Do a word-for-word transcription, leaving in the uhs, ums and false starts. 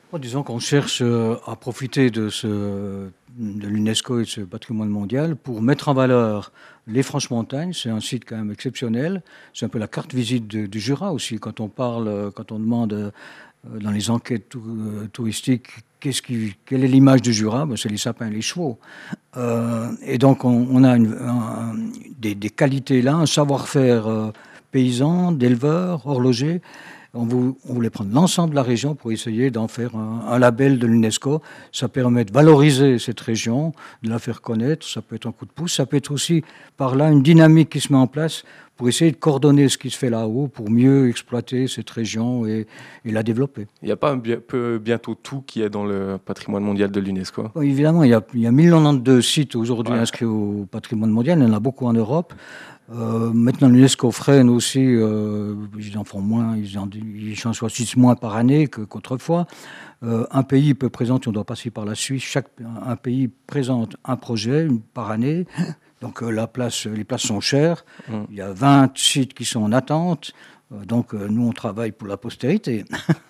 Oh, disons qu'on cherche euh, à profiter de, ce, de l'UNESCO et de ce patrimoine mondial pour mettre en valeur les Franches-Montagnes. C'est un site quand même exceptionnel. C'est un peu la carte visite de- du Jura aussi. Quand on parle, euh, quand on demande euh, dans les enquêtes tou- euh, touristiques qu'est-ce qui, quelle est l'image du Jura, ben, c'est les sapins et les chevaux. Euh, et donc on, on a une- un- des, des qualités là, un savoir-faire euh, paysan, d'éleveur, horloger. On, vou- on voulait prendre l'ensemble de la région pour essayer d'en faire un, un label de l'UNESCO. Ça permet de valoriser cette région, de la faire connaître. Ça peut être un coup de pouce. Ça peut être aussi par là une dynamique qui se met en place pour essayer de coordonner ce qui se fait là-haut pour mieux exploiter cette région et, et la développer. Il n'y a pas un bi- peu bientôt tout qui est dans le patrimoine mondial de l'UNESCO? Bon, évidemment, il y a, il y a mille quatre-vingt-douze sites aujourd'hui Ouais. inscrits au patrimoine mondial. Il y en a beaucoup en Europe. Euh, maintenant, l'UNESCO freine aussi, euh, ils en font moins, ils en, ils en choisissent moins par année que- qu'autrefois. Euh, un pays peut présenter, on doit passer par la Suisse, chaque un pays présente un projet une- par année. Donc euh, la place, les places sont chères. Mm. Il y a vingt sites qui sont en attente. Euh, donc euh, nous, on travaille pour la postérité.